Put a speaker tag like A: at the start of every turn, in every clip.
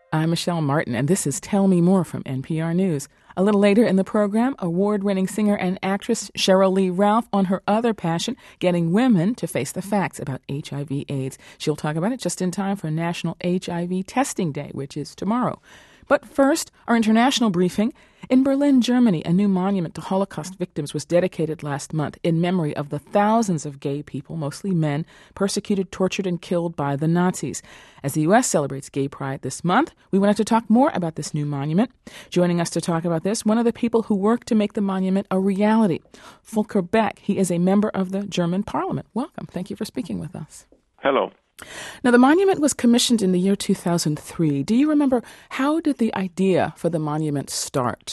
A: I'm Michelle Martin, and this is Tell Me More from NPR News. A little later in the program, award-winning singer and actress Sheryl Lee Ralph on her other passion, getting women to face the facts about HIV/AIDS. She'll talk about it just in time for National HIV Testing Day, which is tomorrow. But first, our international briefing. In Berlin, Germany, a new monument to Holocaust victims was dedicated last month in memory of the thousands of gay people, mostly men, persecuted, tortured, and killed by the Nazis. As the U.S. celebrates Gay Pride this month, we wanted to talk more about this new monument. Joining us to talk about this, one of the people who worked to make the monument a reality, Volker Beck. He is a member of the German parliament. Welcome. Thank you for speaking with us.
B: Hello.
A: Now, the monument was commissioned in the year 2003. Do you remember, how did the idea for the monument start?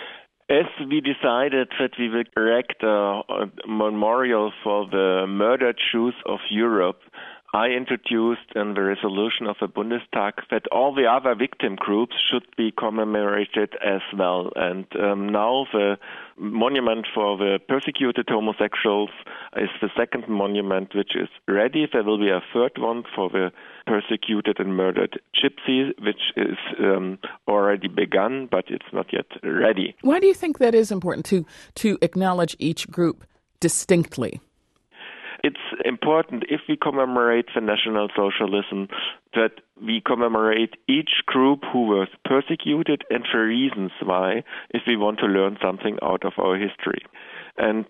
B: As we decided that we will erect a memorial for the murdered Jews of Europe, I introduced in the resolution of the Bundestag that all the other victim groups should be commemorated as well. And now the monument for the persecuted homosexuals is the second monument which is ready. There will be a third one for the persecuted and murdered gypsies, which is already begun, but it's not yet ready.
A: Why do you think that is important to acknowledge each group distinctly?
B: It's important, if we commemorate the National Socialism, that we commemorate each group who was persecuted and the reasons why, if we want to learn something out of our history. And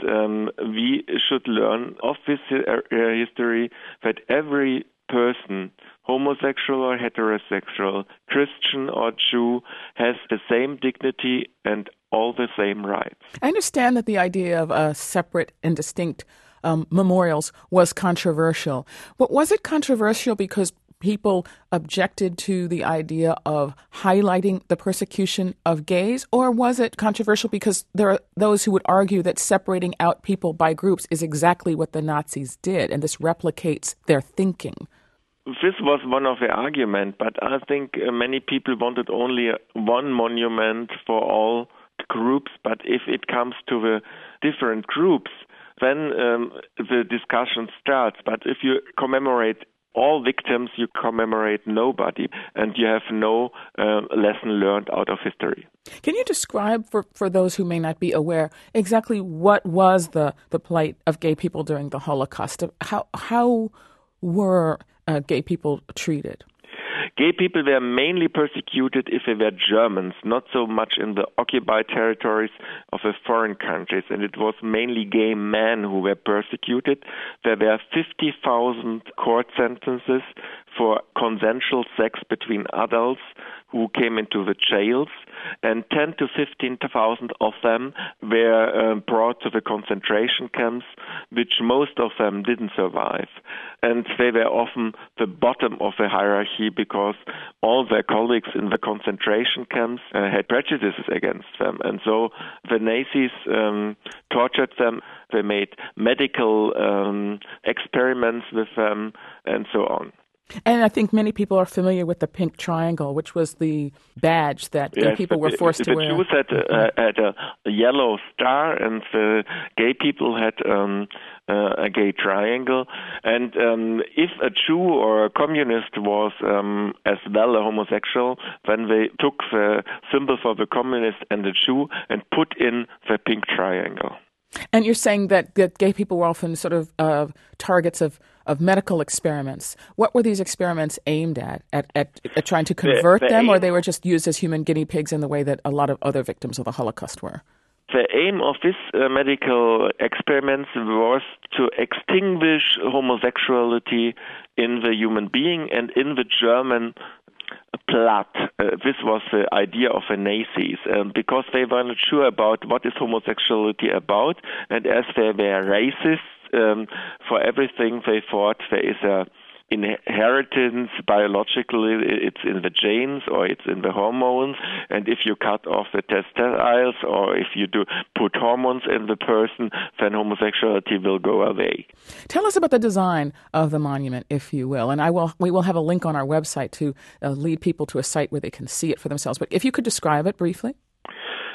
B: we should learn of this history that every person, homosexual or heterosexual, Christian or Jew, has the same dignity and all the same rights.
A: I understand that the idea of separate and distinct memorials was controversial. But was it controversial because people objected to the idea of highlighting the persecution of gays, or was it controversial because there are those who would argue that separating out people by groups is exactly what the Nazis did, and this replicates their thinking?
B: This was one of the arguments, but I think many people wanted only one monument for all groups, but if it comes to the different groups, then the discussion starts. But if you commemorate all victims, you commemorate nobody, and you have no lesson learned out of history.
A: Can you describe, for those who may not be aware, exactly what was the plight of gay people during the Holocaust? How were gay people treated?
B: Gay people were mainly persecuted if they were Germans, not so much in the occupied territories of the foreign countries. And it was mainly gay men who were persecuted. There were 50,000 court sentences for consensual sex between adults who came into the jails, and 10 to 15,000 of them were brought to the concentration camps, which most of them didn't survive. And they were often the bottom of the hierarchy because all their colleagues in the concentration camps had prejudices against them. And so the Nazis tortured them. They made medical experiments with them and so on.
A: And I think many people are familiar with the pink triangle, which was the badge that gay people were forced to wear.
B: The Jews had a yellow star, and the gay people had a gay triangle. And if a Jew or a communist was as well a homosexual, then they took the symbol for the communist and the Jew and put in the pink triangle.
A: And you're saying that gay people were often sort of targets of medical experiments. What were these experiments aimed at trying to convert them, or they were just used as human guinea pigs in the way that a lot of other victims of the Holocaust were?
B: The aim of this medical experiments was to extinguish homosexuality in the human being and in the German blood. This was the idea of the Nazis, because they were not sure about what is homosexuality about, and as they were racists, for everything they thought there is a inheritance biologically, it's in the genes or it's in the hormones, and if you cut off the testicles or if you do put hormones in the person, then homosexuality will go away.
A: Tell us about the design of the monument, if you will, and we will have a link on our website to lead people to a site where they can see it for themselves. But if you could describe it briefly.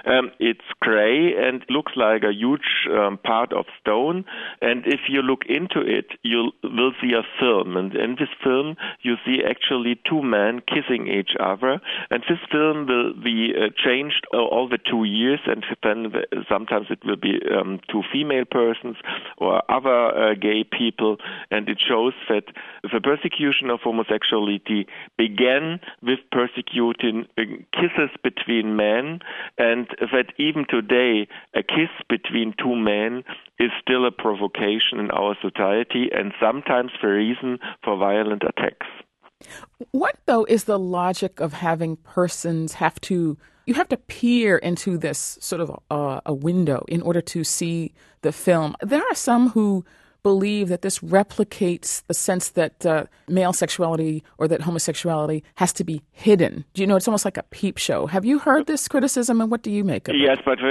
B: It's gray and looks like a huge part of stone. And if you look into it, you will see a film. And in this film, you see actually two men kissing each other. And this film will be changed all the 2 years. And then sometimes it will be two female persons or other gay people. And it shows that the persecution of homosexuality began with persecuting kisses between men, and that even today a kiss between two men is still a provocation in our society and sometimes the reason for violent attacks.
A: What, though, is the logic of having persons you have to peer into this sort of a window in order to see the film? There are some who believe that this replicates the sense that male sexuality or that homosexuality has to be hidden. Do you know, it's almost like a peep show. Have you heard this criticism, and what do you make of it?
B: Yes, but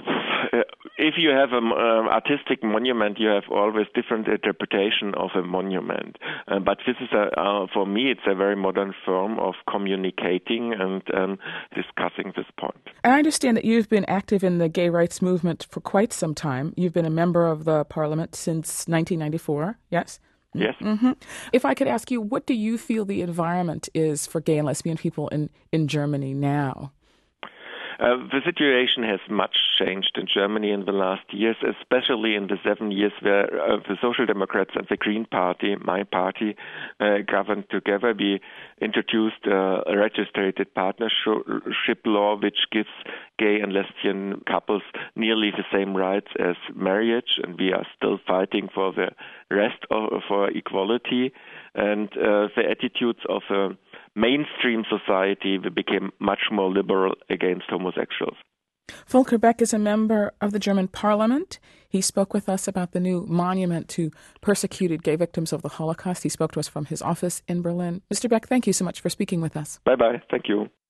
B: if you have an artistic monument, you have always different interpretation of a monument. But this is, for me, it's a very modern form of communicating and discussing this point.
A: I understand that you've been active in the gay rights movement for quite some time. You've been a member of the parliament since 1994, yes?
B: Yes.
A: Mm-hmm. If I could ask you, what do you feel the environment is for gay and lesbian people in Germany now?
B: The situation has much changed in Germany in the last years, especially in the 7 years where the Social Democrats and the Green Party, my party, governed together. We introduced a registered partnership law which gives gay and lesbian couples nearly the same rights as marriage, and we are still fighting for the rest for equality. And the attitudes of mainstream society became much more liberal against homosexuals.
A: Volker Beck is a member of the German parliament. He spoke with us about the new monument to persecuted gay victims of the Holocaust. He spoke to us from his office in Berlin. Mr. Beck, thank you so much for speaking with us.
B: Bye-bye. Thank you.